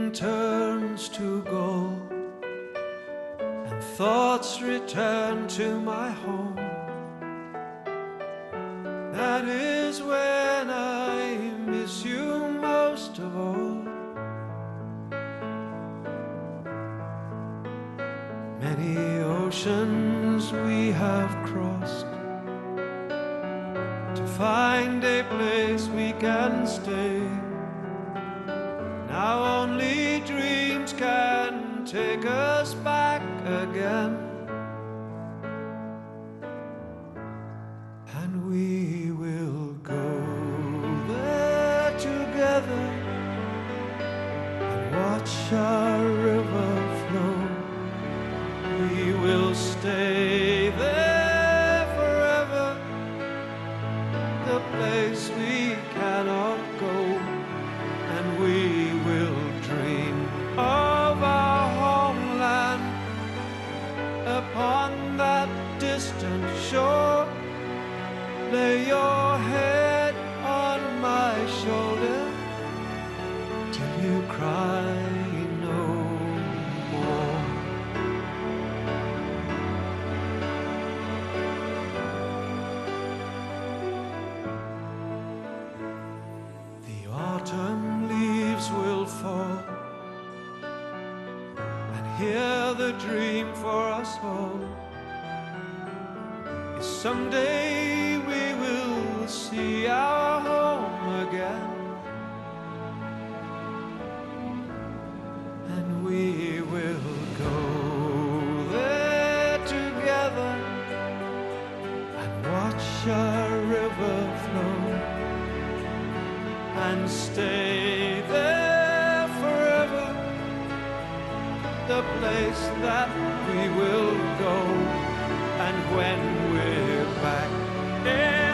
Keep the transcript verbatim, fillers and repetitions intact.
dream turns to gold and thoughts return to my home, that is when I miss you most of all. Many oceans we have crossed to find a place we can stay. Now only dreams can take us back again, and we will go there together and watch our river flow. We will stay there forever, the place we cannot go, and we will dream of our homeland upon that distant shore. Lay your head on my shoulder till you cry no more. The autumn leaves will fall, and here the dream for us all is someday we will see our home again, and we will go there together and watch our river flow, and stay there forever, the place that we will go. And when we're back in